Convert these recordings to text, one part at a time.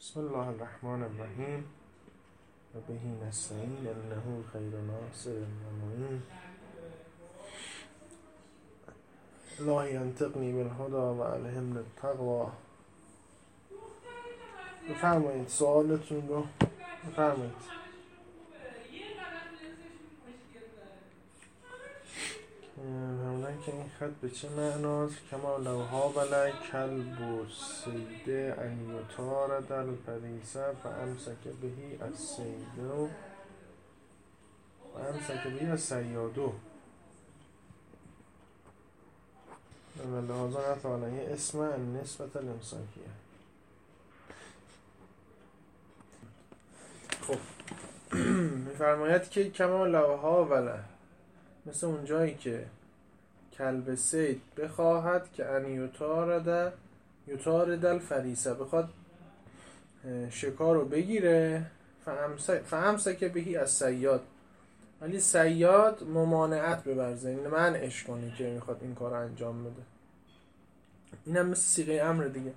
بسم الله الرحمن الرحیم و بهی نستعین انه خیر ناصر و معین. الهی انطقنی بالهدی و الهمنی التقوی. بفرمایید سوالتون رو بفرمایید. همونن که این خط به چه معناست؟ کما لوها ولی کلب و سیده انیوتار در الفریسه فامسک بهی از سیده فامسک بهی از سیادو و لحاظا نتوانه اسم نسبت الامساکیه. خب میفرماید که کما لوها ولی مثل اون جایی که کلب سید بخواهد که ان یطار دل فریسه بخواد شکار رو بگیره فامسک بهی از صیاد، ولی صیاد ممانعت ببرزه، این منعش کنه که میخواد این کار رو انجام بده. این هم مثل صیغه امر دیگه.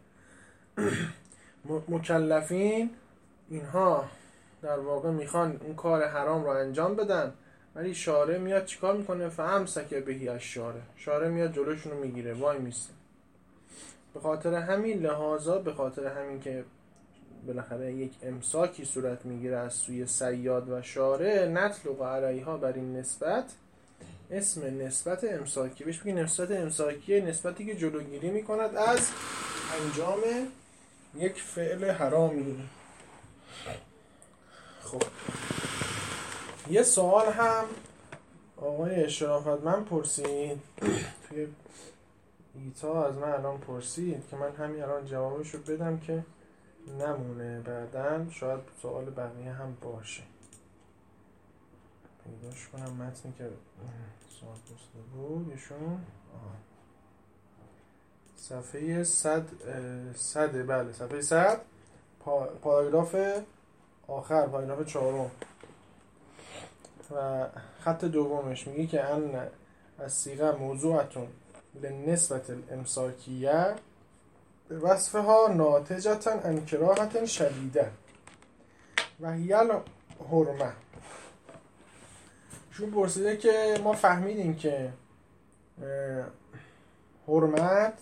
مکلفین اینها در واقع میخوان اون کار حرام رو انجام بدن، ولی شارع میاد چیکار میکنه؟ فامسک بهی از شارع میاد جلوشون رو میگیره، وای میسته. به خاطر همین لحاظا، به خاطر همین که بالاخره یک امساکی صورت میگیره از سوی صیاد و شارع، نطلق علیها بر این نسبت اسم نسبت امساکی، بهش میگه نسبت امساکیه، نسبتی که جلوگیری میکند از انجام یک فعل حرامی. خب یه سوال هم آقای شرافتمند پرسید توی ایتا از من الان پرسید که من همین الان جوابشو بدم که نمونه بعدن شاید سوال بقیه هم باشه. پیداش کنم متنی که سوال پرسیده بود ایشون. صفحه 100 بله صفحه 100 پاراگراف آخر، پاراگراف 4 و خط دومش میگه که ان الصیغه موضوعتون لنسبت الامساکیه به وصفها ناتجتا عن کراهة شدیده و هی الحرمه. شون پرسیده که ما فهمیدیم که حرمت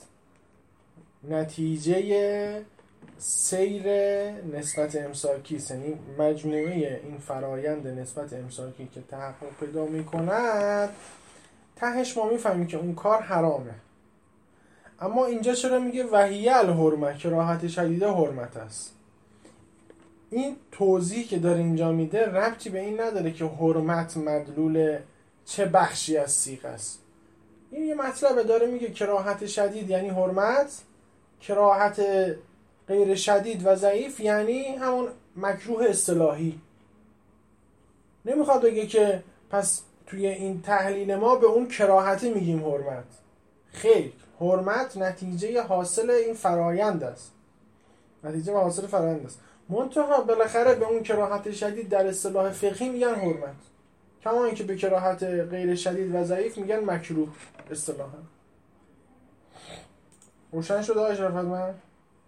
نتیجه سیر نسبت امساکی است، یعنی مجموعه این فرایند نسبت امساکی که تحقق پیدا میکند تهش ما میفهمیم که اون کار حرامه. اما اینجا چرا میگه وحی الحرمه، کراهت شدیده حرمت است؟ این توضیح که داره اینجا میده ربطی به این نداره که حرمت مدلول چه بخشی از صیغه است. این یه مطلبه داره میگه کراهت شدید یعنی حرمت، کراهت غیر شدید و ضعیف یعنی همون مکروه اصطلاحی. نمیخواد بگه که پس توی این تحلیل ما به اون کراهتی میگیم حرمت. خیر، حرمت نتیجه حاصل این فرایند است، نتیجه و حاصل فرایند است. منتها بالاخره به اون کراهت شدید در اصطلاح فقهی میگن حرمت، کما اینکه به کراهت غیر شدید و ضعیف میگن مکروه اصطلاحا. روشن شد آقای شرافتمند؟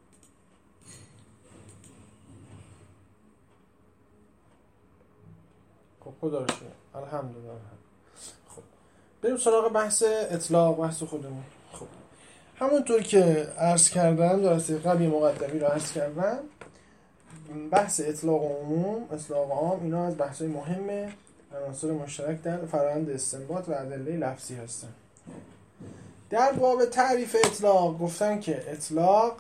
خب خدا رو شکر، الحمدلله. خب بریم سراغ بحث اطلاق، بحث خودمون. خب همونطور که عرض کردم، جلسه قبل مقدمی رو عرض کردم، بحث اطلاق عموم، اطلاق عام، اینا از بحث‌های مهم عناصر مشترک در فرآیند استنباط و ادله لفظی هستن. در باب تعریف اطلاق گفتن که اطلاق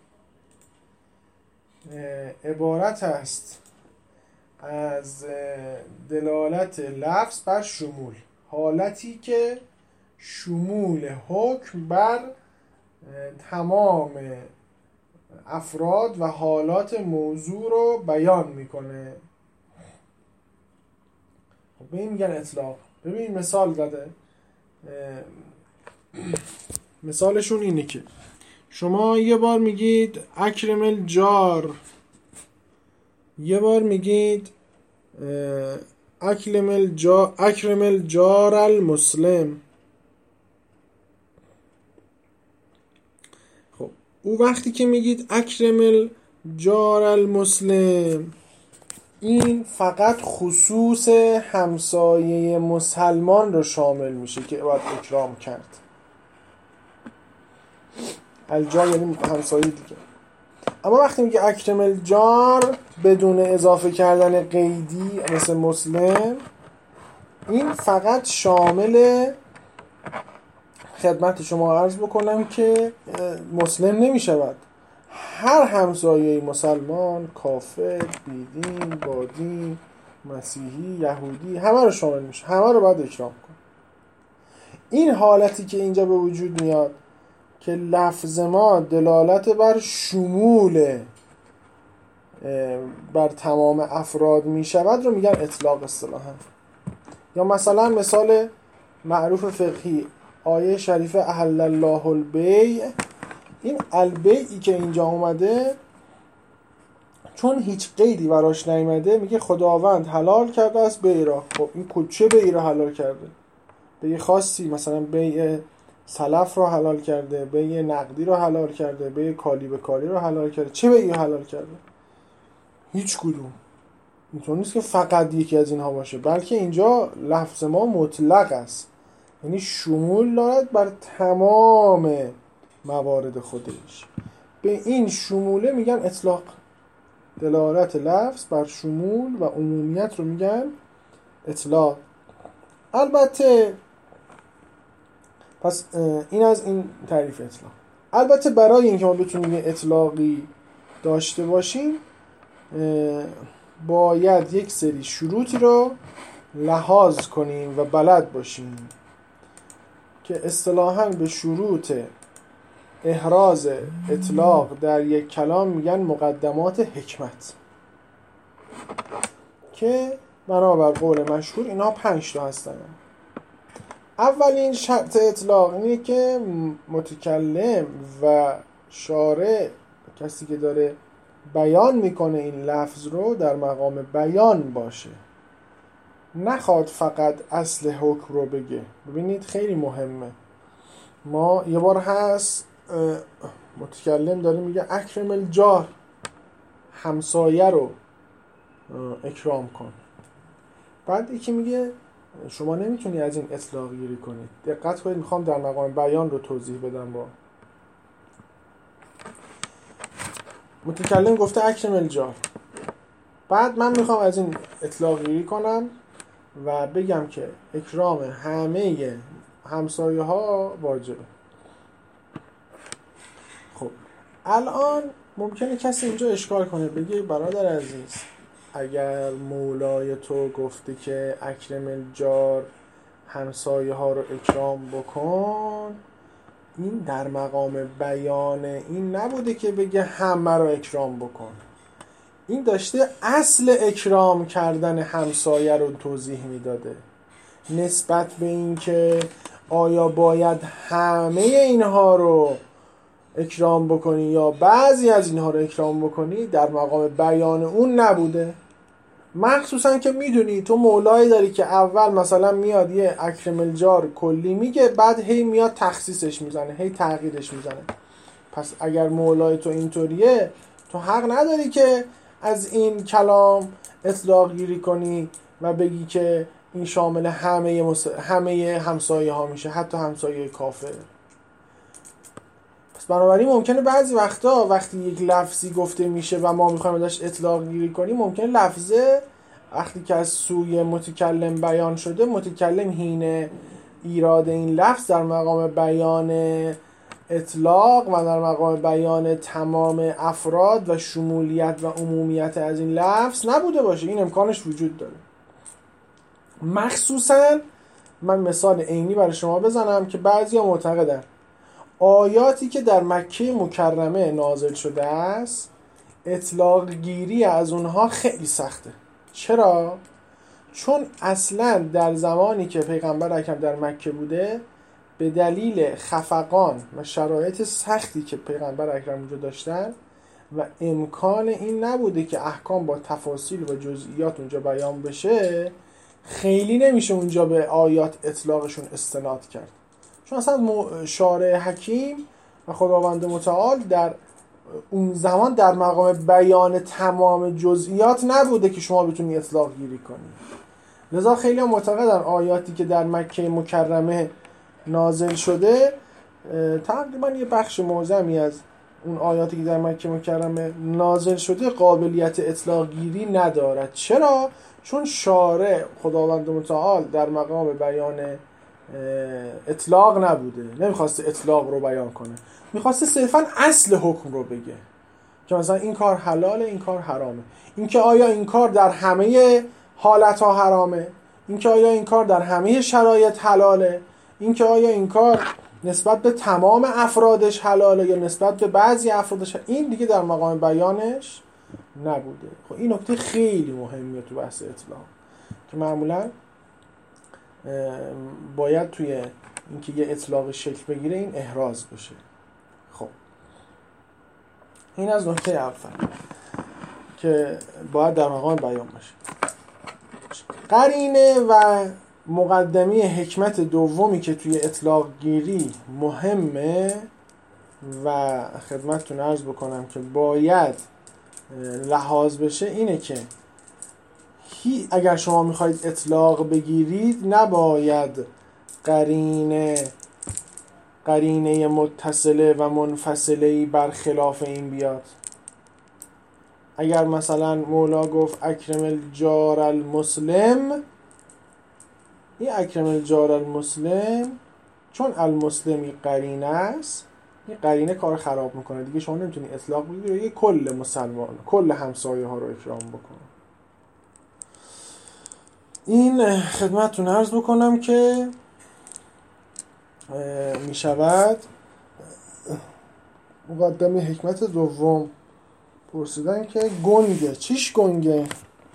عبارت است از دلالت لفظ بر شمول، حالتی که شمول حکم بر تمام افراد و حالات موضوع رو بیان میکنه. خب به این میگن اطلاق. ببین مثال داده، مثالشون اینه که شما یه بار میگید اکرم الجار، یه بار میگید اکرم الجار المسلم. خب او وقتی که میگید اکرم جار المسلم این فقط خصوص همسایه مسلمان رو شامل میشه که باید اکرام کرد. الجار یعنی همسایه دیگه. اما وقتی میگه اکرم الجار بدون اضافه کردن قیدی مثل مسلم، این فقط شامل خدمت شما عرض بکنم که مسلم نمیشود، هر همسایه مسلمان، کافر، بیدین، بادین، مسیحی، یهودی، همه رو شامل میشه، همه رو باید اکرام کن. این حالتی که اینجا به وجود میاد که لفظ ما دلالت بر شمول بر تمام افراد میشود رو میگن اطلاق اصطلاحا. یا مثلا مثال معروف فقهی آیه شریفه احل الله البیع، این البیعی که اینجا اومده چون هیچ قیدی براش نیامده میگه خداوند حلال کرده از بیع را. خب این چه بیع را حلال کرده؟ بیع خاصی، مثلا بیع سلف را حلال کرده، بیع نقدی را حلال کرده، بیع کالی به کالی را حلال کرده. چه بیعی حلال کرده؟ هیچ کدوم. اینطور نیست که فقط یکی از اینها باشه، بلکه اینجا لفظ ما مطلق است، یعنی شمول دارد بر تمام موارد خودش. به این شموله میگن اطلاق. دلالت لفظ بر شمول و عمومیت رو میگن اطلاق. البته پس این از این تعریف اطلاق. البته برای اینکه ما بتونیم یه اطلاقی داشته باشیم باید یک سری شروطی رو لحاظ کنیم و بلد باشیم که اصطلاحاً به شروط احراز اطلاق در یک کلام میگن مقدمات حکمت، که بنابر قول مشهور اینها 5 تا هستن. اولین شرط اطلاق اینه که متکلم و شارع، کسی که داره بیان میکنه این لفظ رو، در مقام بیان باشه، نخواد فقط اصل حکم رو بگه. ببینید خیلی مهمه. ما یه بار هست متکلم داره میگه اکرم الجار، همسایه رو اکرام کن. بعد یکی میگه شما نمیتونی از این اطلاق گیری کنید. دقت کنید، میخوام در مقام بیان رو توضیح بدم. با متکلم گفته اکرم الجار، بعد من میخوام از این اطلاق گیری کنم و بگم که اکرام همه همسایه ها واجبه. خب الان ممکنه کسی اینجا اشکال کنه، بگه برادر عزیز اگر مولای تو گفته که اکرم الجار، همسایه ها رو اکرام بکن، این در مقام بیان این نبوده که بگه همه رو اکرام بکن. این داشته اصل اکرام کردن همسایه رو توضیح میداده، نسبت به این که آیا باید همه اینها رو اکرام بکنی یا بعضی از اینها رو اکرام بکنی، در مقام بیان اون نبوده. مخصوصا که میدونی تو مولایی داری که اول مثلا میاد یه اکرم الجار کلی میگه، بعد هی میاد تخصیصش میزنه، هی تغییرش میزنه. پس اگر مولای تو اینطوریه، تو حق نداری که از این کلام اطلاق گیری کنی و بگی که این شامل همه همسایه ها میشه، حتی همسایه کافر. پس بنابراین ممکنه بعضی وقتا وقتی یک لفظی گفته میشه و ما میخوایم ازش اطلاق گیری کنیم، ممکنه لفظه وقتی که از سوی متکلم بیان شده، متکلم حین ایراد این لفظ در مقام بیان اطلاق و در مقام بیان تمام افراد و شمولیت و عمومیت از این لفظ نبوده باشه. این امکانش وجود داره. مخصوصا من مثال عینی برای شما بزنم که بعضیا معتقدن آیاتی که در مکه مکرمه نازل شده است، اطلاق گیری از اونها خیلی سخته. چرا؟ چون اصلا در زمانی که پیغمبر اکرم در مکه بوده، به دلیل خفقان و شرایط سختی که پیغمبر اکرم اونجا داشتن و امکان این نبوده که احکام با تفاصیل و جزئیات اونجا بیان بشه، خیلی نمیشه اونجا به آیات اطلاقشون استناد کرد. چون اصلا شارع حکیم و خداوند متعال در اون زمان در مقام بیان تمام جزئیات نبوده که شما بتونی اطلاق گیری کنی. لذا خیلی هم معتقدن آیاتی که در مکه مکرمه نازل شده تقریبا یه بخش معظمی از اون آیاتی که در مکه مکرمه نازل شده قابلیت اطلاق گیری ندارد. چرا؟ چون شارع خداوند متعال در مقام بیان اطلاق نبوده، نمیخواسته اطلاق رو بیان کنه، میخواسته صرفا اصل حکم رو بگه که مثلا این کار حلاله، این کار حرامه، این که آیا این کار در همه حالتها حرامه، این که آیا این کار در همه شرایط حلاله، این که آیا این کار نسبت به تمام افرادش حلاله یا نسبت به بعضی افرادش. این دیگه در مقام بیانش نبوده. خب این نکته خیلی مهمیه تو بحث اطلاق که معمولا باید توی اینکه یه اطلاق شکل بگیره این احراز بشه. خب این از نکته اول که باید در مقام بیان باشه. قرینه و مقدمی حکمت دومی که توی اطلاق گیری مهمه و خدمتتون عرض بکنم که باید لحاظ بشه اینه که اگر شما میخواید اطلاق بگیرید نباید قرینه متصله و منفصله برخلاف این بیاد. اگر مثلا مولا گفت اکرم الجار المسلم، این اکرم الجار المسلم چون المسلمی قرینه است، این قرینه کار خراب میکنه دیگه. شما نمیتونی اطلاق بگیری یه کل مسلمان کل همسایه ها رو اکرام بکنه. این خدمتتون عرض بکنم که میشود مقدمه حکمت دوم پرسیدن که گنگه. چیش گنگه؟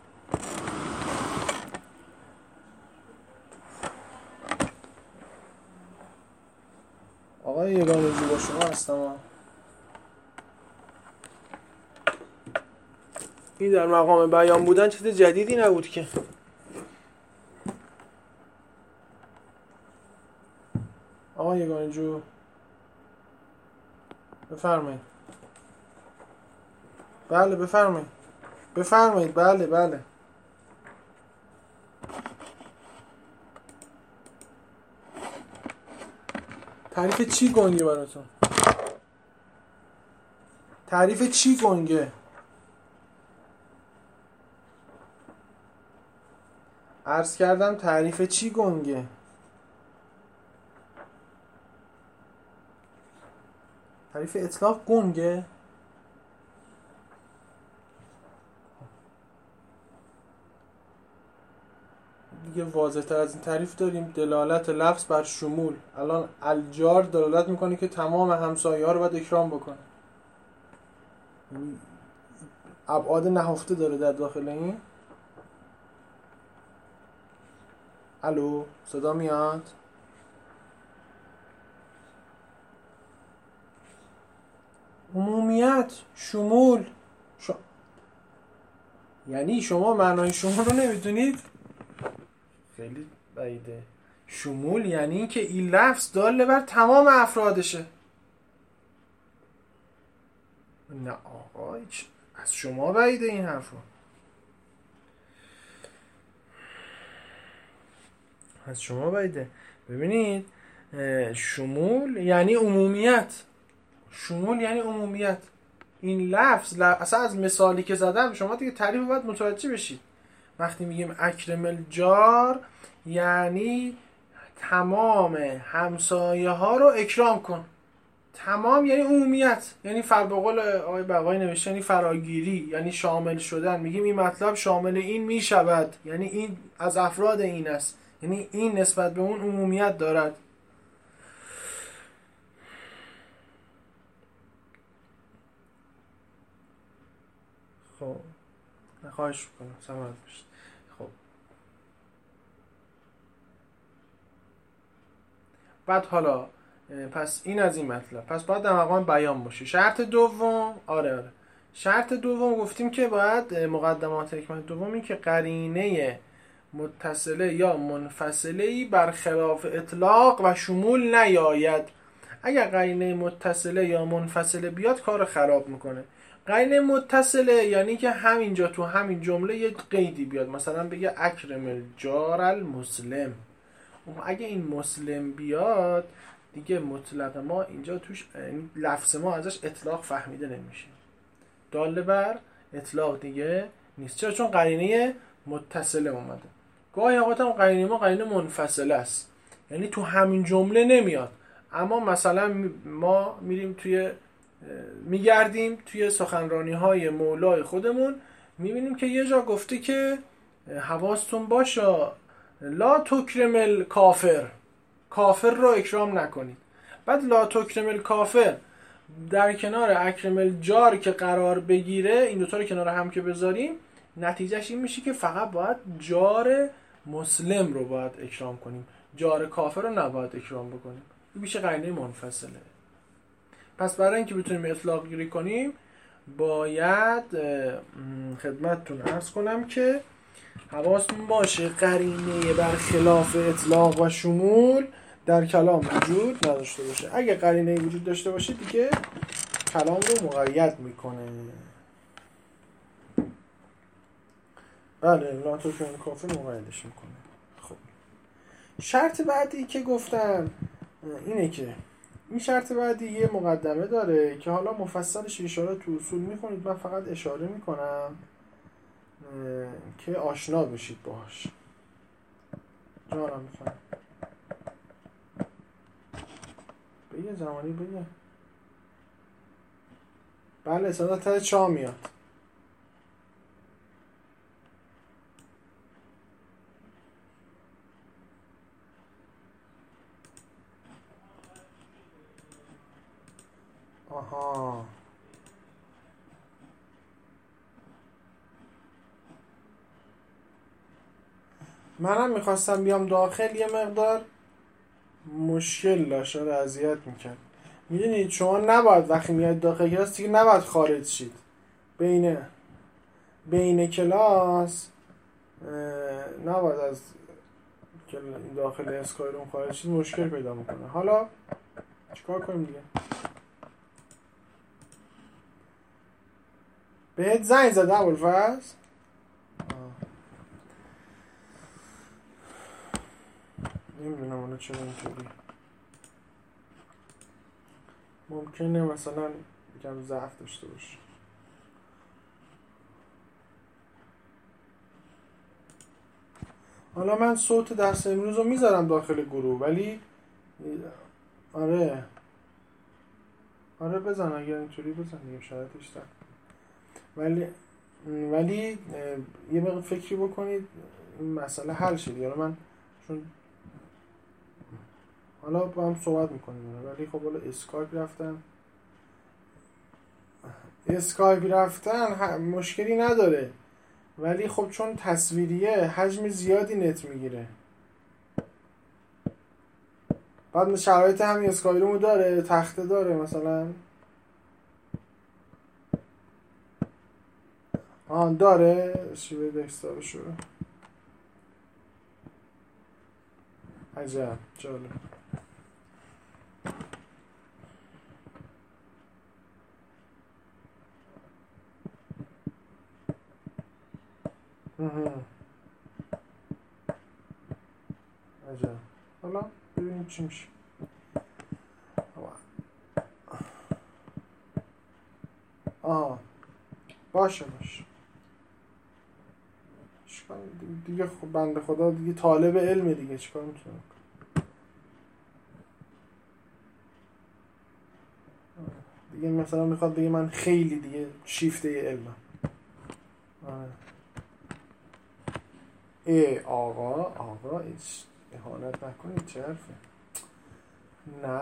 آقای یگانجی با شما هستم. این در مقام بیان بودن چیز جدیدی نبود که. آقای یگانجو بفرمایید. بله بفرمایید. بله تعریف چی گنگه براتون؟ تعریف چی گنگه؟ عرض کردم تعریف چی گنگه؟ تعریف اطلاق گنگه؟ دیگه واضح تر از این تعریف داریم. دلالت لفظ بر شمول. الان الجار دلالت میکنه که تمام همسایه ها رو باید اکرام بکنه. ابعاد نهفته داره در داخل این. الو صدا میاد؟ عمومیت، شمول. یعنی شما معنای شمول رو نمیدونید؟ خیلی بعیده. شمول یعنی که این لفظ داله بر تمام افرادشه. نه آقا از شما بعیده این حرفو. از شما بعیده. ببینید شمول یعنی عمومیت. شمول یعنی عمومیت. این لفظ اصلا از مثالی که زدم شما دیگه تعریف باید متوجه بشید. وقتی میگیم اکرم الجار یعنی تمام همسایه ها رو اکرام کن. تمام یعنی عمومیت، یعنی به قول آقای بقایی نوشته یعنی فراگیری، یعنی شامل شدن. میگیم این مطلب شامل این میشود، یعنی این از افراد این است، یعنی این نسبت به اون عمومیت دارد. خب خواهش کنم سماعت بشید. خب بعد حالا پس این از این مطلب، پس باید در مقام بیان باشه. شرط دوم آره شرط دوم گفتیم که باید مقدمات حکمت دومی که قرینه متصله یا منفصله برخلاف اطلاق و شمول نیاید. اگر قرینه متصله یا منفصله بیاد کار خراب میکنه. قرینه متصله یعنی که همینجا تو همین جمله یه قیدی بیاد، مثلا بگه اکرم الجار المسلم. اگه این مسلم بیاد دیگه مطلق ما اینجا توش، لفظ ما ازش اطلاق فهمیده نمیشه، داله بر اطلاق دیگه نیست. چرا؟ چون قرینه متصله اومده. گاهی اوقات هم قرینه ما قرینه منفصله است، یعنی تو همین جمله نمیاد، اما مثلا ما میگردیم توی سخنرانی های مولای خودمون، میبینیم که یه جا گفته که حواستون باشه لا تکرم الکافر، کافر رو اکرام نکنید. بعد لا تکرم الکافر در کنار اکرم الجار که قرار بگیره، این دوتا رو کنار هم که بذاریم، نتیجهش این میشه که فقط باید جار مسلم رو باید اکرام کنیم، جار کافر رو نباید اکرام بکنیم. این میشه قرینه منفصله. پس برای اینکه بتونیم اطلاق گیری کنیم باید خدمتتون عرض کنم که حواستون باشه قرینه برخلاف اطلاق و شمول در کلام وجود نداشته باشه. اگه قرینه وجود داشته باشه دیگه کلام رو مقید میکنه. بله، لا تکرم کافر مقیدش میکنه. خب شرط بعدی که گفتم اینه که این شرط بعدی یه مقدمه داره که حالا مفصلش اشاره تو اصول میخونید، من فقط اشاره میکنم که آشنا بشید باهاش. جانم میفهم بگه زمانی بگه. بله صدا تا چا میاد. آها منم میخواستم بیام داخل، یه مقدار مشکل داشت، اذیت میکرد. میدونید شما نباید وقتی میاد داخل کلاس دیگه نباید خارج شید. بین کلاس نباید از داخل اسکای روم خارج شید، مشکل پیدا میکنه. حالا چیکار کنیم دیگه؟ بهت زنگ زده ابوالفضل؟ نمیدونم اونو چرا اینطوری، ممکنه مثلا یکم ضعف داشته باشه. حالا من صوت درس امروز رو میذارم داخل گروه، ولی آره بزن، اگر اینطوری بزن دیگه شرایطش در، ولی یه مقدار فکری بکنید این مسئله حل شد. یعنی من چون حالا با هم صحبت میکنیم، ولی خب حالا اسکایپ رفتن مشکلی نداره، ولی خب چون تصویریه حجم زیادی نت میگیره. بعد شرایط همین اسکای رومو داره، تخته داره مثلا داره شیوه دسکتاپشو. عجب جالب. عجب. حالا ببینیم چی میشه. باشه دیگه خب بنده خدا دیگه طالب علمه دیگه، چیکار میتونه دیگه؟ مثلا میخواد بگه من خیلی دیگه شیفته علمم. آقا اهانت نکنید، چه حرفه؟ نه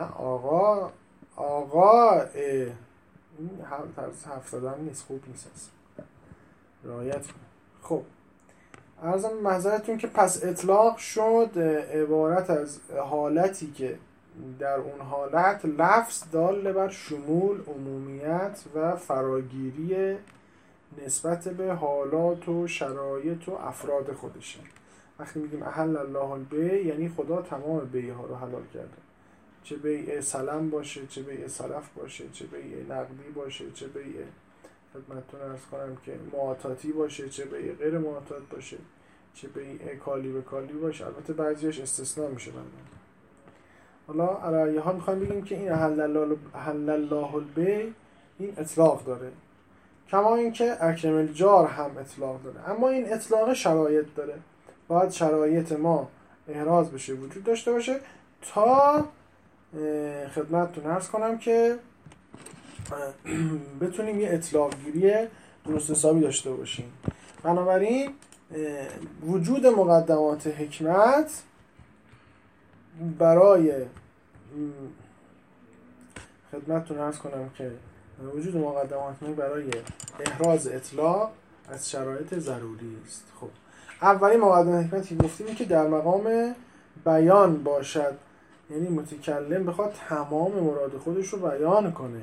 آقا این طرز حرف زدن نیست، خوب نیست اصلا، رعایت کنید. خب عرضم معذرتون که پس اطلاق شد عبارت از حالتی که در اون حالت لفظ دال بر شمول، عمومیت و فراگیری نسبت به حالات و شرایط و افراد خودشه. وقتی میگیم احل الله البیع یعنی خدا تمام بیع ها رو حلال کرده، چه بیع سلم باشه، چه بیع سلف باشه، چه بیع نقدی باشه، چه بیع خدمتتون عرض کنم که معاطاتی باشه، چه بیع غیر معاطات باشه، چه بیع کالی به کالی باشه. البته بعضیش استثناء میشه بعدا. حالا علیه ها میخوایم بگیم که این احل الله البیع این اطلاق داره، کما اینکه اکرم الجار هم اطلاق داره، اما این اطلاق شرایط داره. باید شرایط ما احراز بشه، وجود داشته باشه تا خدمتتون عرض کنم که بتونیم یه اطلاق گیری درست حسابی داشته باشیم. بنابراین وجود مقدمات حکمت برای خدمتتون عرض کنم که وجود مقدمات برای احراز اطلاق از شرایط ضروری است. خب اولی مقدمه حکمتی که گفتیم که در مقام بیان باشد، یعنی متکلم بخواد تمام مراد خودش رو بیان کنه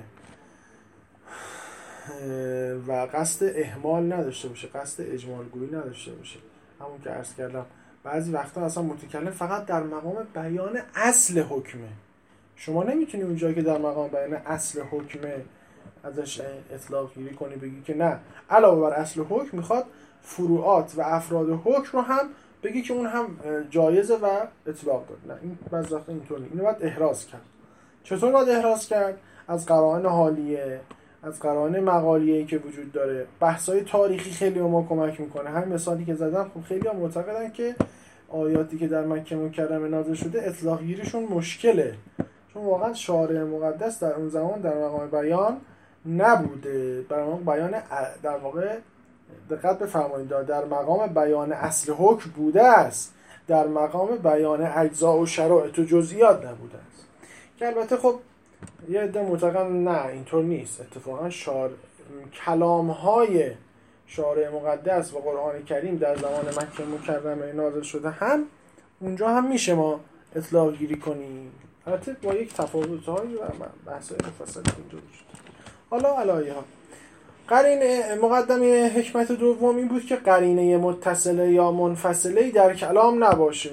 و قصد اهمال نداشته باشه، قصد اجمال گویی نداشته باشه. همون که عرض کردم بعضی وقتا اصلا متکلم فقط در مقام بیان اصل حکمه. شما نمیتونی اونجایی که در مقام بیان اصل حکمه ازش اطلاق گیری کنی، بگی که نه علاوه بر اصل حکم میخواد فروعات و افراد حکم رو هم بگی که اون هم جایزه و اطلاق داد. نه، این بعضی وقتا اینطور نیست. اینو باید احراز کرد. چطور باید احراز کرد؟ از قرائن حالیه، از قرائن مقالیه‌ای که وجود داره. بحث‌های تاریخی خیلی به ما کمک میکنه. همین مثالی که زدم، خب خیلی ها معتقدن که آیاتی که در مکه مکرمه نازل شده اطلاق گیریشون مشکله، چون واقعا شارع مقدس در اون زمان در مقام بیان نبوده. در مقام بیان در واقع دقت بفرمایید، در مقام بیان اصل حکم بوده است، در مقام بیان اجزا و شرایط و جزئیات نبوده است. که البته خب یه عده معتقدن نه اینطور نیست. اتفاقا کلام‌های شارع مقدس و قرآن کریم در زمان مکه مکرمه نازل شده هم اونجا هم میشه ما اطلاق گیری کنیم، البته با یک تفاوت‌هایی و بحث‌های مفصلی اینجا وجود. حالا علیها قرینه مقدمه حکمت دوم این بود که قرینه متصله یا منفصله در کلام نباشه.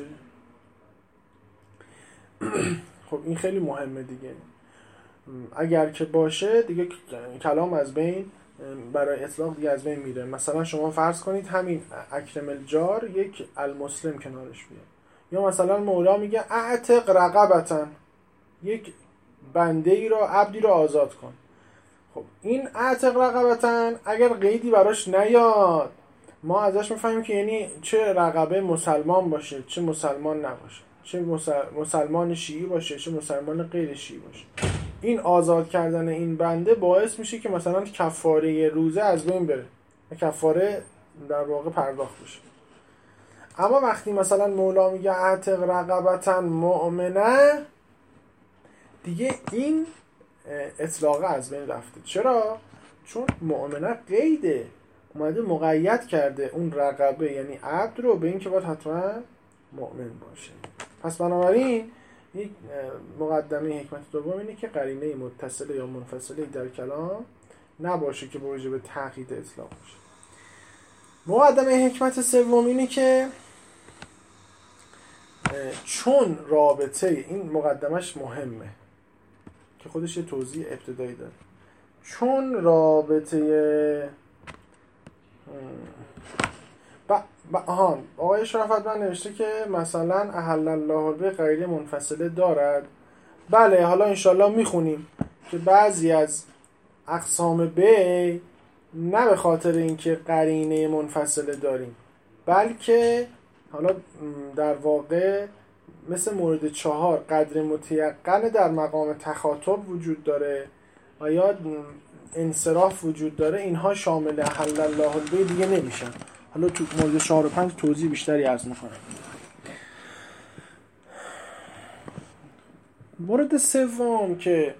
خب این خیلی مهمه دیگه. اگر که باشه دیگه کلام از بین، برای اطلاق دیگه از بین میره. مثلا شما فرض کنید همین اکرم الجار یک المسلم کنارش بیاد، یا مثلا مولا میگه اعتق رقبتن، یک بنده ای را، عبدی را آزاد کن. خب این اعتق رقبتن اگر قیدی براش نیاد، ما ازش میفهمیم که یعنی چه رقبه مسلمان باشه چه مسلمان نباشه، چه مسلمان شیعی باشه چه مسلمان غیر شیعی باشه. این آزاد کردن این بنده باعث میشه که مثلا کفاره روزه از بین بره و کفاره در واقع پرداخت بشه. اما وقتی مثلا مولا میگه اعتق رقبتن مؤمنه، دیگه این اطلاقه از بین رفته. چرا؟ چون مؤمنه قیده، اومده مقید کرده اون رقبه یعنی عبد رو به این که باید حتما مؤمن باشه. پس بنابراین یک مقدمه حکمت دوم اینه که قرینه متصله یا منفصله در کلام نباشه که باشه به تأکید اطلاق باشه. مقدمه حکمت سوم اینه که چون رابطه، این مقدمش مهمه که خودش یه توضیح ابتدایی داره، چون رابطه آقای شرافت نوشته که مثلا احل الله به قرینه منفصله دارد. بله، حالا انشالله میخونیم که بعضی از اقسام بیع نه به خاطر اینکه قرینه منفصله داریم، بلکه حالا در واقع مثل مورد 4 قدر متیقن در مقام تخاطب وجود داره و یا انصراف وجود داره، اینها شامل احل الله البیع دیگه نمیشن. حالا تو مورد 4 و 5 توضیح بیشتری عرض میکنم. مورد سوم که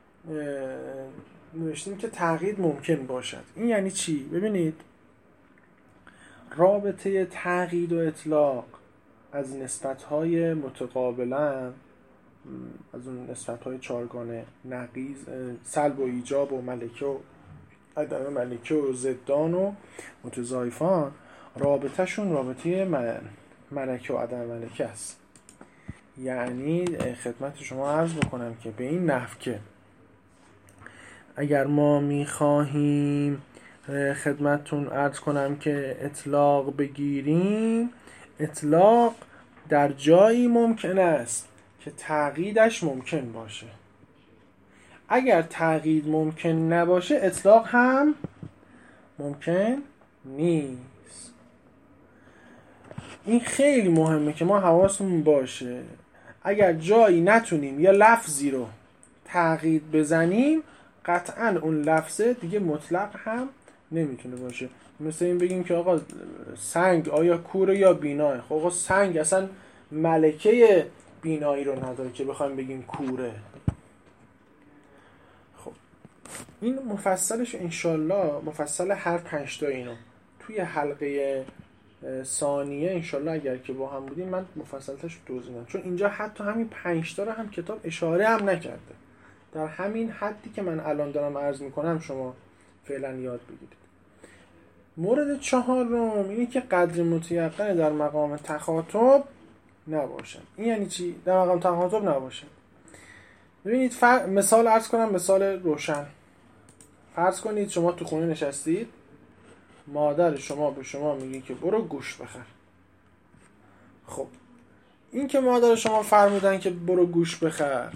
نوشتیم که تغییر ممکن باشد. این یعنی چی؟ ببینید، رابطه تغییر و اطلاق از نسبت‌های متقابلن، از اون نسبت‌های چارگانه نقیض، سلب و ایجاب و ملکه و عدم ملکه و ضدان و متضاعفان، رابطه‌شون رابطه ملکه و عدم ملکه است. یعنی خدمت شما عرض بکنم که به این نحو که اگر ما میخواهیم خدمتتون عرض کنم که اطلاق بگیریم، اطلاق در جایی ممکن است که تعقیدش ممکن باشه. اگر تعقید ممکن نباشه اطلاق هم ممکن نیست. این خیلی مهمه که ما حواسمون باشه. اگر جایی نتونیم یا لفظی رو تعقید بزنیم، قطعا اون لفظه دیگه مطلق هم نمیتونه باشه. مثل این بگیم که آقا سنگ آیا کوره یا بیناه؟ خب آقا سنگ اصلا ملکه بینایی رو نداره که بخوایم بگیم کوره. خب این مفصلش انشالله، مفصل هر 5 تا اینو توی حلقه ثانیه انشالله اگر که با هم بودیم من مفصلتش توضیح میدم، چون اینجا حتی همین 5 تا رو هم کتاب اشاره هم نکرده. در همین حدی که من الان دارم عرض میکنم شما فعلا یاد بگیرید. مورد 4 اینه که قدر متیقن در مقام تخاطب نباشد. این یعنی چی؟ در مقام تخاطب نباشد. ببینید مثال عرض کنم، مثال روشن. فرض کنید شما تو خونه نشستید، مادر شما به شما میگه که برو گوشت بخر. خب این که مادر شما فرمودن که برو گوشت بخر،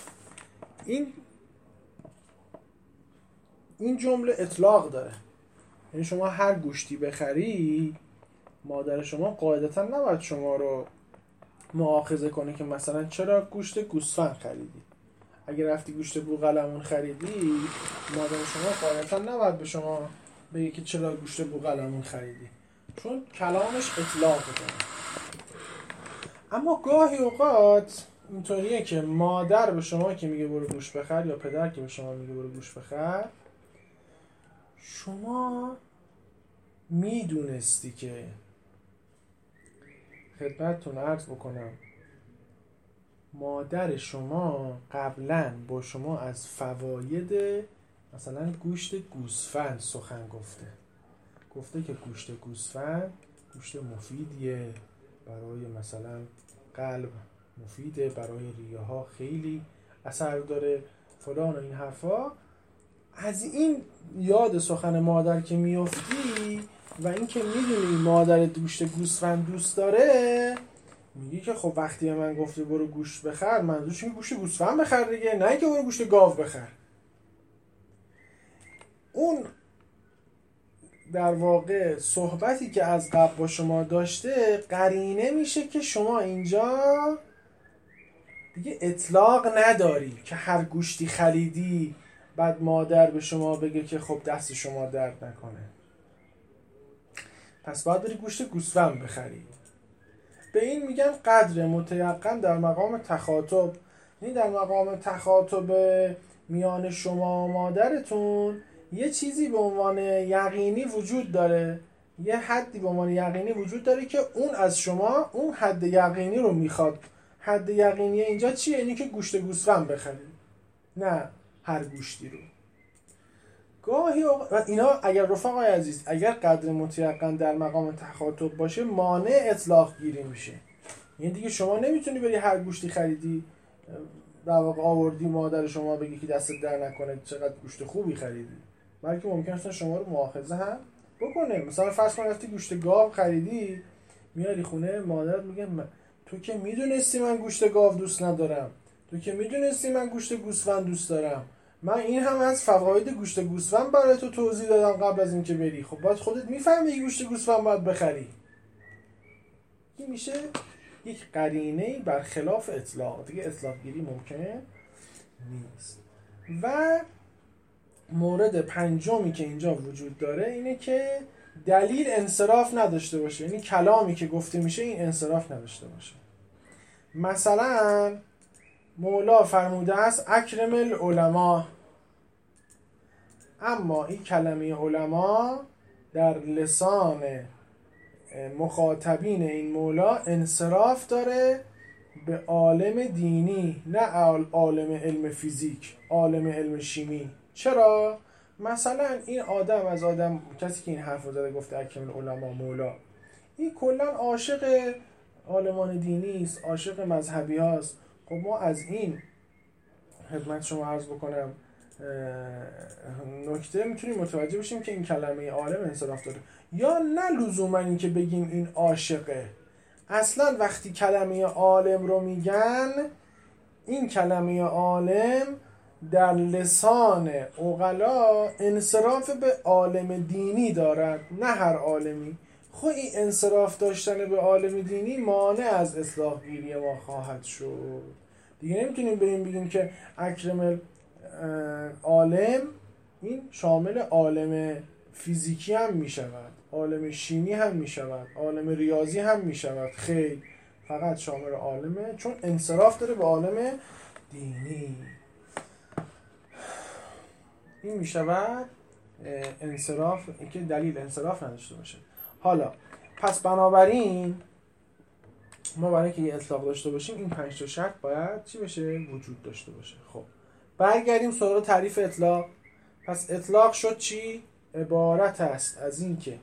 این جمله اطلاق داره. یعنی شما هر گوشتی بخری، مادر شما قاعدتا نباید شما رو مؤاخذه کنه که مثلا چرا گوشت گوسفند خریدی. اگر رفتی گوشت بوقلمون خریدی، مادر شما قاعدتا نباید به شما بگه که چرا گوشت بوقلمون خریدی، چون کلامش اطلاق داره. اما گاهی اوقات اینطوریه که مادر به شما که میگه برو گوشت بخر یا پدر که به شما میگه برو گوشت بخر، شما میدونستی که خدمتتون عرض بکنم مادر شما قبلا با شما از فواید مثلا گوشت گوسفند سخن گفته که گوشت گوسفند گوشت مفیدیه، برای مثلا قلب مفیده، برای ریه ها خیلی اثر داره، فلان و این حرفا. از این یاد سخن مادر که میافتی و این که میدونی مادر گوشت گوسفند دوست داره، میگی که خب وقتی من گفته برو گوشت بخر، منظورش اینه گوشت گوسفند بخر دیگه، نه اینکه برو گوشت گاو بخر. اون در واقع صحبتی که از قبل با شما داشته قرینه میشه که شما اینجا دیگه اطلاق نداری که هر گوشتی خریدی بعد مادر به شما بگه که خب دست شما درد نکنه، پس باید بری گوشت گوسفند بخری. به این میگن قدر متیقن در مقام تخاطب. یعنی در مقام تخاطب میان شما و مادرتون یه چیزی به عنوان یقینی وجود داره، یه حدی به عنوان یقینی وجود داره که اون از شما اون حد یقینی رو میخواد. حد یقینی اینجا چیه؟ اینی که گوشت گوسفند بخری، نه هر گوشتی رو. گاهی و اینا اگر رفقای عزیز، اگر قدر متیقن در مقام تخاطب باشه مانع اطلاق گیری میشه. یعنی دیگه شما نمیتونی بری هر گوشتی خریدی در واقع آوردی مادر شما بگی که دست در نکنه چقدر گوشت خوبی خریدی، بلکه ممکنه اصلا شما رو مؤاخذه هم بکنه. مثلا فرض کن رفتی گوشت گاو خریدی، میاری خونه مادر میگه تو که میدونستی من گوشت گاو دوست ندارم، تو که میدونستی من گوشت گوسفند دوست دارم، من این هم از فواید گوشت گوسفند برای تو توضیح دادم قبل از اینکه بری، خب باید خودت میفهمی گوشت گوسفند باید بخری. این میشه یک قرینه برخلاف اطلاق، دیگه اطلاق گیری ممکن نیست. و مورد 5 که اینجا وجود داره اینه که دلیل انصراف نداشته باشه، یعنی کلامی که گفته میشه این انصراف نداشته باشه. مثلا مولا فرموده است اکرم العلماء، اما این کلمه علما در لسان مخاطبین این مولا انصراف داره به عالم دینی، نه عالم علم فیزیک، عالم علم شیمی. چرا؟ مثلا این آدم کسی که این حرف رو زده گفته اکرم العلماء مولا، این کلا عاشق عالمان دینی است، عاشق مذهبی هاست. خب ما از این خدمت شما عرض بکنم نکته میتونیم متوجه بشیم که این کلمه عالم انصراف داره. یا نه لزوما این که بگیم این عاشقه. اصلا وقتی کلمه عالم رو میگن، این کلمه عالم در لسان عقلا انصراف به عالم دینی دارد، نه هر عالمی. خب این انصراف داشتن به عالم دینی مانع از اصلاح گیری ما خواهد شد. دیگه نمیتونیم بگیم که اکرم عالم این شامل عالم فیزیکی هم میشود، عالم شیمی هم میشود، عالم ریاضی هم میشود. خیر، فقط شامل عالمه، چون انصراف داره به عالم دینی. این میشود انصراف، اینکه دلیل انصراف نداشته باشه. حالا پس بنابراین ما برای اینکه یه اطلاق داشته باشیم این 5 تا شرط باید چی بشه؟ وجود داشته باشه. خب برگردیم سراغ تعریف اطلاق. پس اطلاق شد چی؟ عبارت است از این که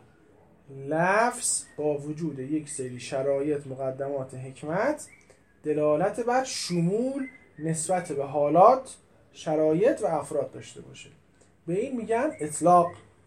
لفظ با وجود یک سری شرایط، مقدمات، حکمت دلالت بر شمول نسبت به حالات، شرایط و افراد داشته باشه. به این میگن اطلاق.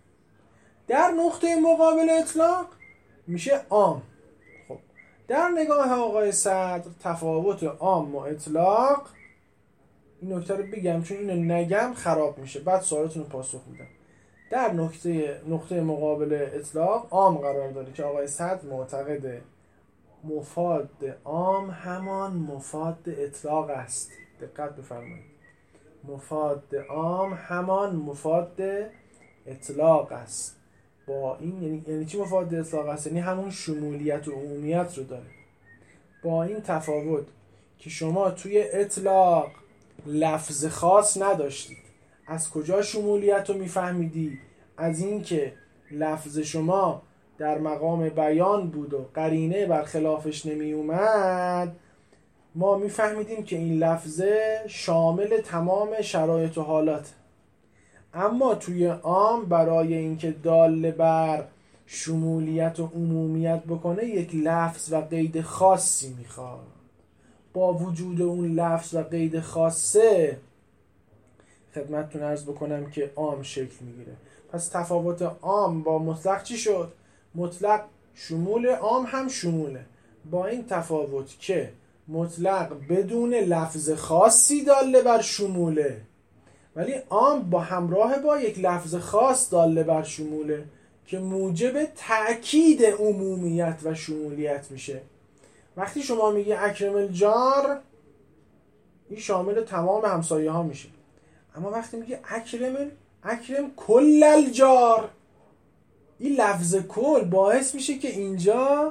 در نقطه مقابل اطلاق میشه عام. خب در نگاه آقای صدر تفاوت عام و اطلاق، این نکته رو بگم چون اینو نگم خراب میشه، بعد سوالتون رو پاسخ میدم. در نقطه مقابل اطلاق عام قرار داره که آقای صدر معتقده مفاد عام همان مفاد اطلاق است. دقت بفرمایید، مفاد عام همان مفاد اطلاق است. با این یعنی چی مفاد اطلاق است؟ یعنی همون شمولیت و عمومیت رو داره. با این تفاوت که شما توی اطلاق لفظ خاص نداشتید. از کجا شمولیت رو میفهمیدی؟ از این که لفظ شما در مقام بیان بود و قرینه برخلافش نمی اومد، ما میفهمیدیم که این لفظه شامل تمام شرایط و حالات. اما توی عام برای اینکه دال بر شمولیت و عمومیت بکنه یک لفظ و قید خاصی میخواد. با وجود اون لفظ و قید خاصه خدمتتون عرض بکنم که عام شکل میگیره. پس تفاوت عام با مطلق چی شد؟ مطلق شمول، عام هم شموله. با این تفاوت که مطلق بدون لفظ خاصی داله بر شموله، ولی عام با همراه با یک لفظ خاص داله بر شموله که موجب تأکید عمومیت و شمولیت میشه. وقتی شما میگی اکرم الجار، این شامل تمام همسایه ها میشه. اما وقتی میگی اکرم کل الجار، این لفظ کل باعث میشه که اینجا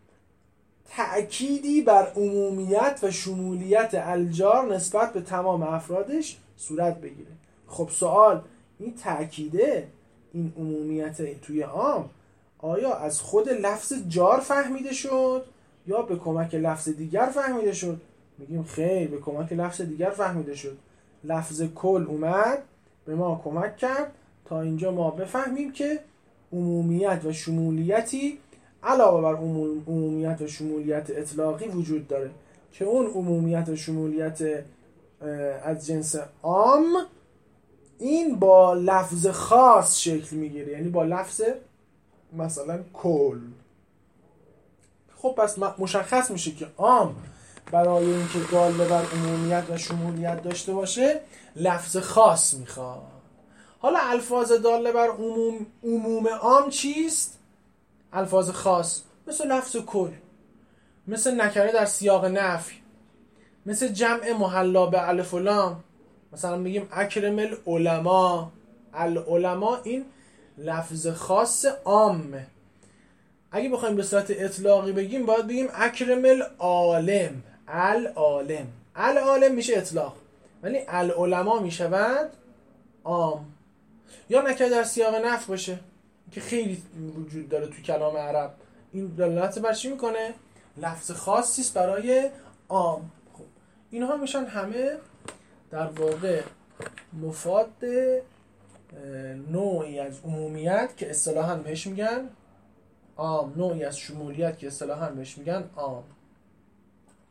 تأکیدی بر عمومیت و شمولیت الجار نسبت به تمام افرادش صورت بگیره. خب سوال، این تأکیده، این عمومیت توی عام، آیا از خود لفظ جار فهمیده شد یا به کمک لفظ دیگر فهمیده شد؟ میگیم خیر، به کمک لفظ دیگر فهمیده شد. لفظ کل اومد به ما کمک کرد تا اینجا ما بفهمیم که عمومیت و شمولیتی علاوه بر عمومیت و شمولیت اطلاقی وجود داره که اون عمومیت و شمولیت از جنس عام این با لفظ خاص شکل میگیره، یعنی با لفظ مثلا کل. خب پس مشخص میشه که عام برای اینکه داله بر عمومیت و شمولیت داشته باشه لفظ خاص میخواد. حالا الفاظ داله بر عموم عام چیست؟ الفاظ خاص مثل لفظ کل، مثل نکره در سیاق نفی، مثل جمع محلا به الف و لام. مثلا میگیم اکرم العلماء، العلماء این لفظ خاص عامه. اگه بخوایم به صورت اطلاقی بگیم باید بگیم اکرم العالم، العالم، العالم میشه اطلاق، ولی العلماء میشود عام. یا نکره در سیاق نفی باشه که خیلی وجود داره تو کلام عرب، این دلالت بر چی میکنه؟ لفظ خاصی است برای عام. خب اینها میشن همه در واقع مفاد نوعی از عمومیت که اصطلاحاً بهش میگن عام، نوعی از شمولیت که اصطلاحاً بهش میگن عام.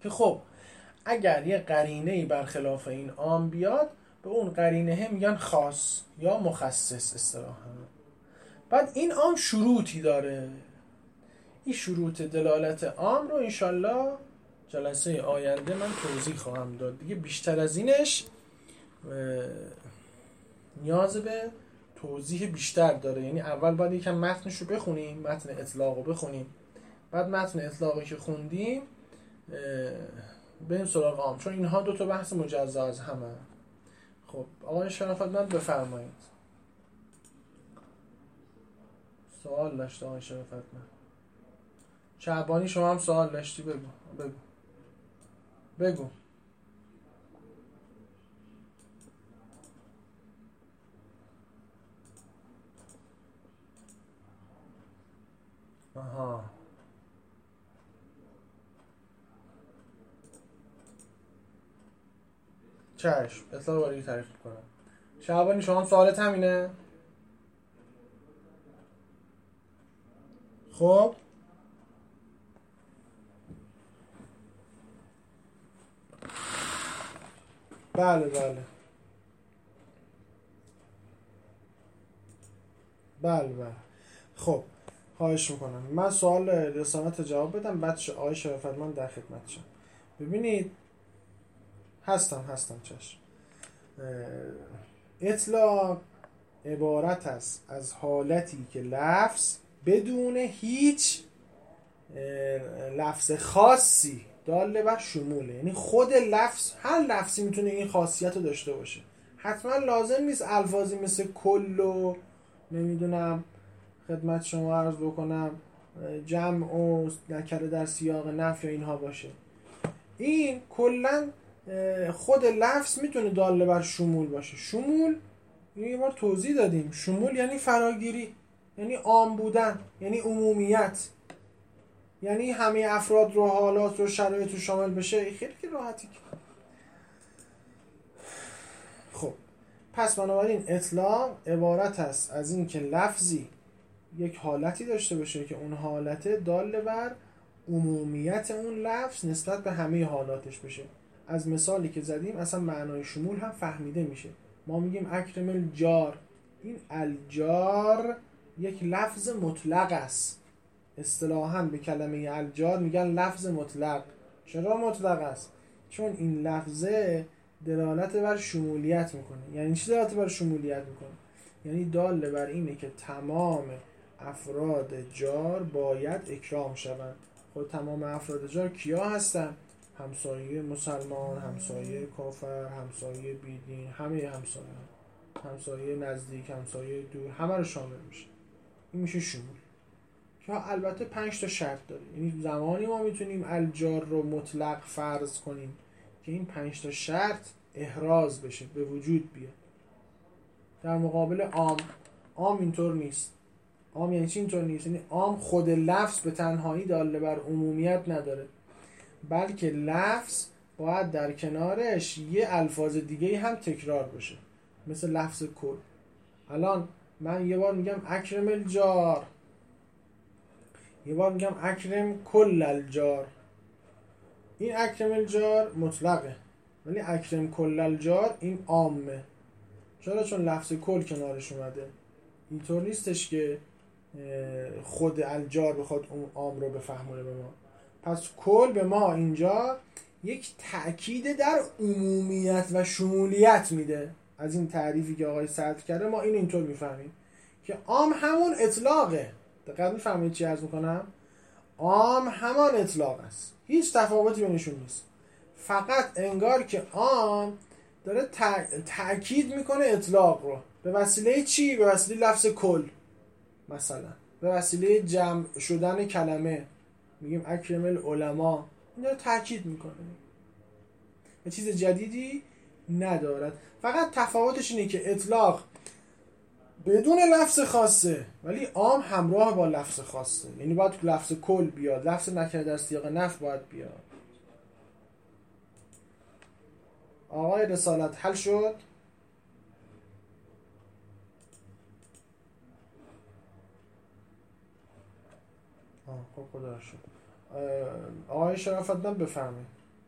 که خب اگر یه قرینه‌ای برخلاف این عام بیاد به اون قرینه میگن خاص یا مخصص اصطلاحاً. بعد این عام شروطی داره. این شروط دلالت عام رو انشالله جلسه آینده من توضیح خواهم داد. دیگه بیشتر از اینش نیاز به توضیح بیشتر داره. یعنی اول باید یکم متنش رو بخونیم، متن اطلاق رو بخونیم، بعد متن اطلاقی که خوندیم بریم سراغ عام، چون اینها دو تا بحث مجزا از همه. خب آقای شرافتمند بفرمایید. سوال داشته آقای شرافتمند؟ شعبانی شما هم سوال داشتی؟ بگو. آها، چشم، اطلاع باری تعریف کنم. شعبانی شما هم سوالت همینه؟ خب بله. خب خواهش میکنم من سوال رسانت جواب بدم، بعد آقای شرافتمند در خدمتشم. ببینید هستم چشم. اطلاق عبارت است از حالتی که لفظ بدون هیچ لفظ خاصی داله بر شموله. یعنی خود لفظ، هر لفظی میتونه این خاصیت رو داشته باشه. حتما لازم نیست الفاظی مثل کل و نمیدونم خدمت شما عرض بکنم جمع و نکره در سیاق نفی و اینها باشه. این کلا خود لفظ میتونه داله بر شمول باشه. شمول یه بار توضیح دادیم، شمول یعنی فراگیری، یعنی عام بودن، یعنی عمومیت، یعنی همه افراد رو، حالات رو، شرایط رو شامل بشه. خیلی راحتی. خب پس بنابراین اطلاق عبارت است از این که لفظی یک حالتی داشته باشه که اون حالت داله بر عمومیت اون لفظ نسبت به همه حالاتش بشه. از مثالی که زدیم اصلا معنای شمول هم فهمیده میشه. ما میگیم اکرم الجار، این الجار یک لفظ مطلق است. اصطلاحاً به کلمه الجار میگن لفظ مطلق. چرا مطلق است؟ چون این لفظه دلالت بر شمولیت میکنه. یعنی چی دلالت بر شمولیت میکنه؟ یعنی داله بر اینه که تمام افراد جار باید اکرام شوند. خود تمام افراد جار کیا هستن؟ همسایه مسلمان، همسایه کافر، همسایه بیدین، همه همسایه نزدیک، همسایه دور، همه رو شامل میشه. این میشه شمول. که البته 5 تا شرط داره. یعنی زمانی ما میتونیم الجار رو مطلق فرض کنیم که این 5 تا شرط احراز بشه، به وجود بیاد. در مقابل عام اینطور نیست. عام یعنی چی اینطور نیست؟ یعنی عام خود لفظ به تنهایی داله بر عمومیت نداره، بلکه لفظ باید در کنارش یه الفاظ دیگه هم تکرار بشه، مثل لفظ کل. الان من یه بار میگم اکرم الجار، یه بار میگم اکرم کل الجار. این اکرم الجار مطلقه، ولی اکرم کل الجار این عامه. چرا؟ چون لفظ کل کنارش اومده. اینطور نیستش که خود الجار بخواد اون عام رو بفهمونه به ما. پس کل به ما اینجا یک تأکید در عمومیت و شمولیت میده. از این تعریفی که آقای سعد کرده ما این اینطور میفهمیم که عام همون اطلاقه. دقیق میفهمید چی عرض میکنم؟ عام همان اطلاق است، هیچ تفاوتی بینشون نیست. فقط انگار که عام داره تأکید میکنه اطلاق رو. به وسیله چی؟ به وسیله لفظ کل. مثلا به وسیله جمع شدن کلمه میگیم اکرم العلماء، این داره تأکید میکنه. و چیز جدیدی ندارد. فقط تفاوتش اینه که اطلاق بدون لفظ خاصه، ولی عام همراه با لفظ خاصه. یعنی باید لفظ کل بیاد، لفظ نکره در سیاق نفی باید بیاد. آقای رسالت حل شد؟ خب خدا شد. آقای شرافتمند بفرمایید.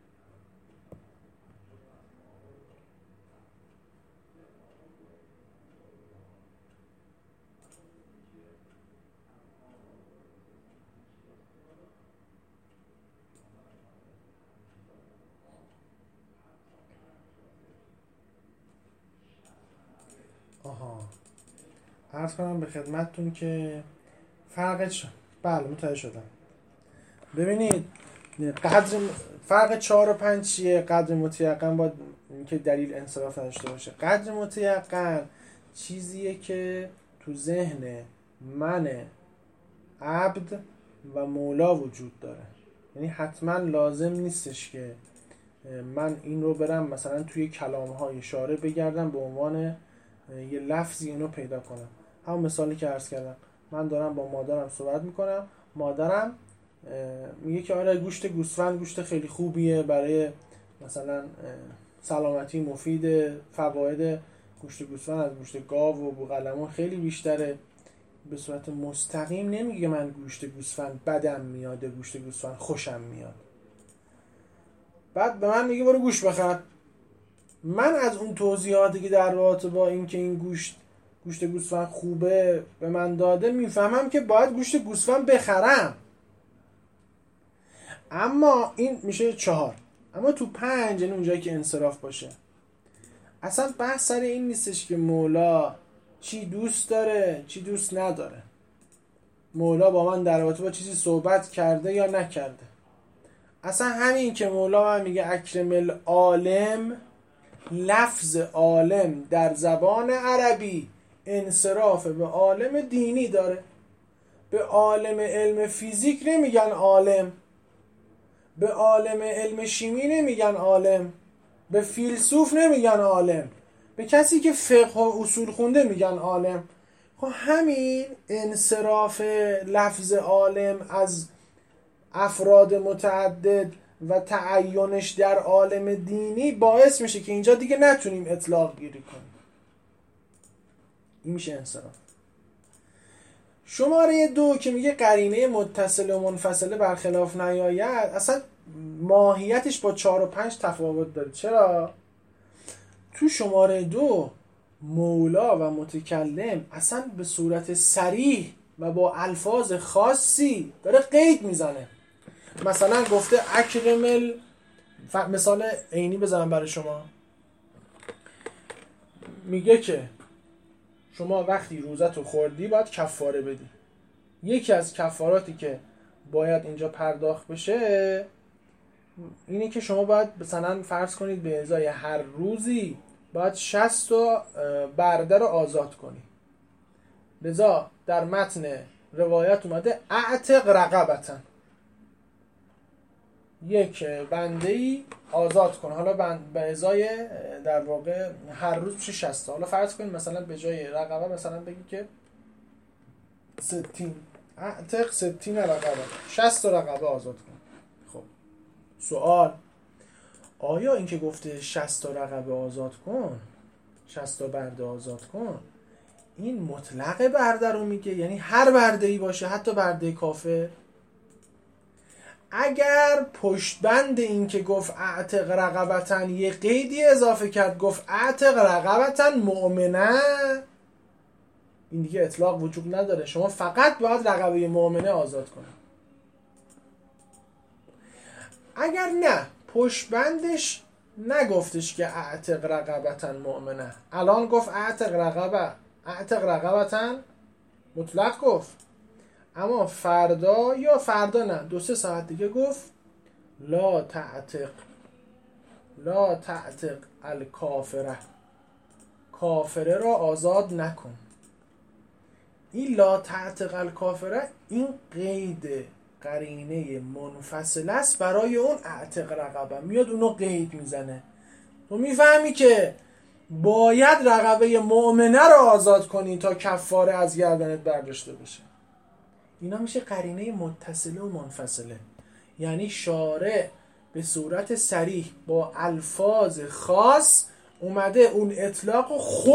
عرض کنم به خدمتتون که بله متوجه شدم. ببینید فرق 4 و 5 چیه؟ قدر متیقن با اینکه دلیل انصراف نداشته باشه. قدر متیقن چیزیه که تو ذهن من عبد و مولا وجود داره. یعنی حتما لازم نیستش که من این رو برم مثلا توی کلام‌های شارع بگردم به عنوان یه لفظی اینو پیدا کنم. همون مثالی که عرض کردم، من دارم با مادرم صحبت میکنم، مادرم میگه که آره گوشت گوسفند گوشت خیلی خوبیه، برای مثلا سلامتی مفیده، فواید گوشت گوسفند از گوشت گاو و بوقلمون خیلی بیشتره. به صورت مستقیم نمیگه من گوشت گوسفند بدم میاد، گوشت گوسفند خوشم میاد. بعد به من میگه برو گوشت بخر. من از اون توضیحاتی که در رابطه با این که این گوشت گوسفند خوبه به من داده میفهمم که باید گوشت گوسفند بخرم. اما این میشه 4. اما تو 5 یعنی اونجایی که انصراف باشه، اصلا بحث سر این نیستش که مولا چی دوست داره چی دوست نداره. مولا با من در رابطه با چیزی صحبت کرده یا نکرده. اصلا همین که مولا من میگه اکرم العالم، لفظ عالم در زبان عربی انصراف به عالم دینی داره. به عالم علم فیزیک نمیگن عالم، به عالم علم شیمی نمیگن عالم، به فیلسوف نمیگن عالم، به کسی که فقه و اصول خونده میگن عالم. خب همین انصراف لفظ عالم از افراد متعدد و تعینش در عالم دینی باعث میشه که اینجا دیگه نتونیم اطلاق گیری کنیم. این میشه انصراف. شماره 2 که میگه قرینه متصل و منفصله برخلاف نیاید، اصلا ماهیتش با 4 و 5 تفاوت داره. چرا؟ تو شماره 2 مولا و متکلم اصلا به صورت صریح و با الفاظ خاصی داره قید میزنه. مثلا گفته اکرمل، مثال عینی بزنم برای شما، میگه که شما وقتی روزتو خوردی باید کفاره بدی. یکی از کفاراتی که باید اینجا پرداخت بشه اینه که شما باید مثلا فرض کنید به ازای هر روزی باید 60 برده رو آزاد کنی. لذا در متن روایت اومده اعتق رقبتن، یک بنده‌ای آزاد کن. حالا به ازای در واقع هر روز میشه 60. حالا فرض کنید مثلا به جای رقبه مثلا بگی که 60 اعتق 60 رقبه، 60 رقبه آزاد کن. خب سوال، آیا این که گفته 60 رقبه آزاد کن، 60 برده آزاد کن، این مطلق برده رو میگه؟ یعنی هر برده‌ای باشه، حتی برده کافر؟ اگر پشتبند این که گفت اعتق رقبتن یه قیدی اضافه کرد، گفت اعتق رقبتن مؤمنه، این دیگه اطلاق وجود نداره. شما فقط باید رقبه مؤمنه آزاد کنید. اگر نه پشتبندش نگفتش که اعتق رقبتن مؤمنه، الان گفت اعتق رقبتن مطلق گفت، اما فردا یا فردا نه 2-3 ساعت دیگه گفت لا تعتق الکافره، کافره را آزاد نکن. این لا تعتق الکافره این قید قرینه منفصل است برای اون اعتق رقبه، میاد اونو قید میزنه. تو میفهمی که باید رقبه مؤمنه رو آزاد کنی تا کفاره از گردنت برداشته بشه. اینا میشه قرینه متصله و منفصله. یعنی شارع به صورت صریح با الفاظ خاص اومده اون اطلاق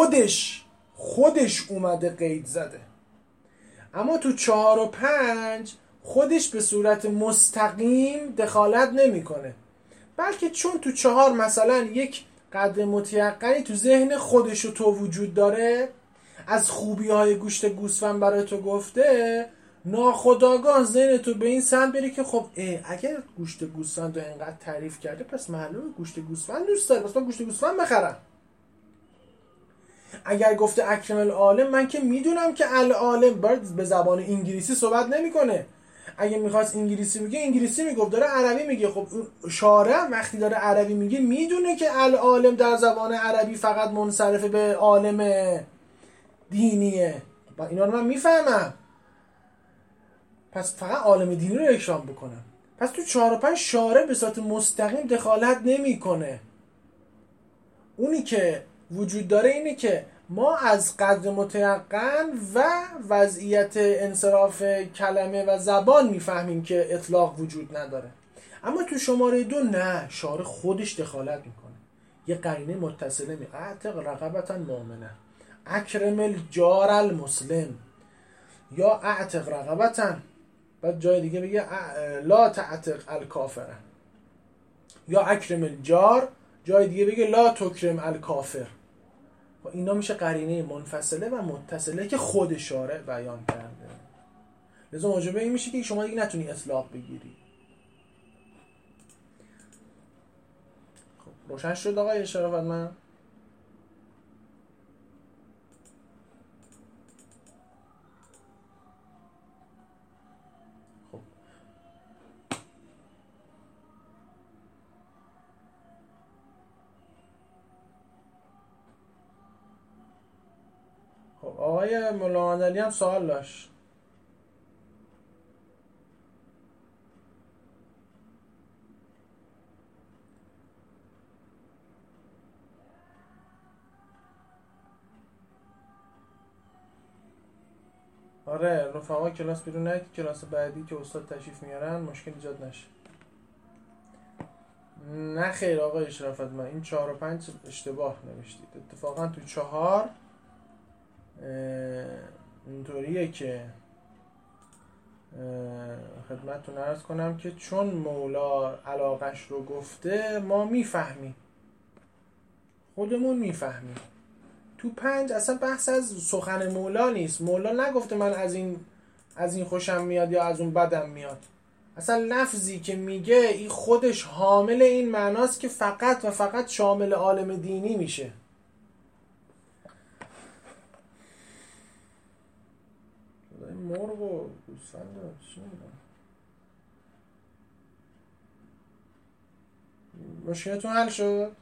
خودش اومده قید زده. اما تو 4 و 5 خودش به صورت مستقیم دخالت نمیکنه، بلکه چون تو 4 مثلا یک قدر متیقنی تو ذهن خودش و تو وجود داره، از خوبی های گوشت گوسفند برای تو گفته، ناخودآگاه ذهن تو به این سمت بری که خب اگر گوشت گوسفند رو اینقدر تعریف کرده پس معلومه گوشت گوسفند دوست داره، پس من گوشت گوسفند بخرم. اگر گفته اکرم العالم، من که میدونم که العالم باید به زبان انگلیسی صحبت نمیکنه. اگه میخواست انگلیسی میگه انگلیسی میگفت، داره عربی میگه. خب شارع وقتی داره عربی میگه میدونه که العالم در زبان عربی فقط منصرف به عالم دینیه. اینا رو من میفهمم، پس فقط عالم دینی رو اکرام بکنم. پس تو 4 و 5 شارع به صورت مستقیم دخالت نمیکنه. اونی که وجود داره اینه که ما از قدر متیقن و وضعیت انصراف کلمه و زبان میفهمیم که اطلاق وجود نداره. اما تو شماره 2 نه، شارع خودش دخالت میکنه. یه قرینه متصله می اعتق رقبتا مؤمنه، اکرم الجار المسلم، یا اعتق رقبتا، بعد جای دیگه بگه لا تعتق الکافره، یا اکرم الجار، جای دیگه بگه لا تکرم الکافر. اینا میشه قرینه منفصله و متصله که خود شارع بیان کرده. لذا موجبه این میشه که شما دیگه نتونی اطلاق بگیری. خب روشن شد آقای شرافتمند؟ خب آقای مولانا علی هم سوال داشت. آره رفقا کلاس بیرون نرید، کلاس بعدی که استاد تشریف میارن مشکل ایجاد نشه. نه خیر آقای شرافتمند، این 4 و 5 اشتباه نوشتید. اتفاقا تو 4 اینطوریه که خدمتتون عرض کنم که چون مولا علاقش رو گفته ما میفهمیم، خودمون میفهمیم. تو 5 اصلا بحث از سخن مولا نیست. مولا نگفته من از این خوشم میاد یا از اون بدم میاد. اصلا لفظی که میگه این خودش حامل این معناست که فقط و فقط شامل عالم دینی میشه. مرغ و گوسفند چی میگم؟ مشکلتون حل شد؟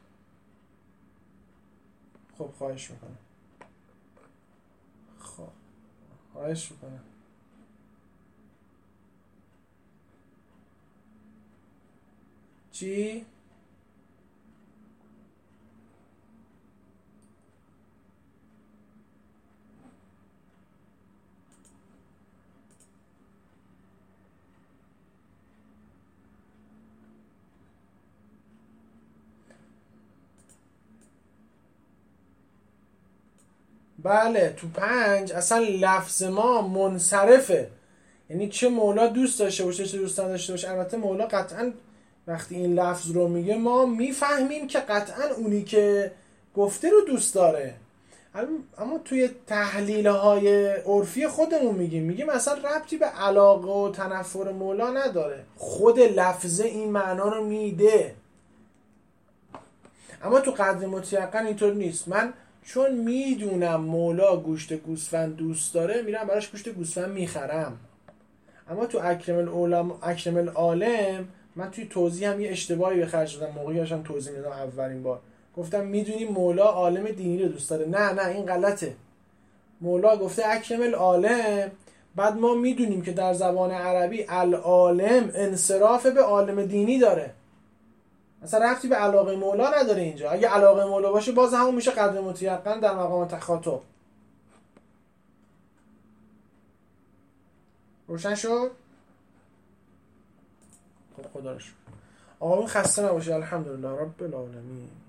خب خواهش میکنم. خب خواهش میکنم. چی؟ بله تو 5 اصلا لفظ ما منصرفه، یعنی چه مولا دوست داشته باشه چه دوست نداشته باشه. البته مولا قطعا وقتی این لفظ رو میگه ما میفهمیم که قطعا اونی که گفته رو دوست داره. اما توی تحلیل های عرفی خودمون میگیم اصلا ربطی به علاقه و تنفر مولا نداره، خود لفظه این معنا رو میده. اما تو قدر متیقن اینطور نیست. من چون میدونم مولا گوشت گوسفند دوست داره میرم براش گوشت گوسفند میخرم. اما تو اکرم العالم من توی توضیح هم یه اشتباهی به خرج دادم، موقعی داشتم توضیح میدادم اولین بار گفتم میدونی مولا عالم دینی رو دوست داره. نه این غلطه. مولا گفته اکرم العالم، بعد ما میدونیم که در زبان عربی العالم انصراف به عالم دینی داره، اصلا ربطی به علاقه مولا نداره اینجا. اگه علاقه مولا باشه باز همون میشه قدر متیقن در مقام تخاطب. روشن شد؟ خب خدا رو شکر. آقا خسته نباشید. الحمدلله رب العالمین.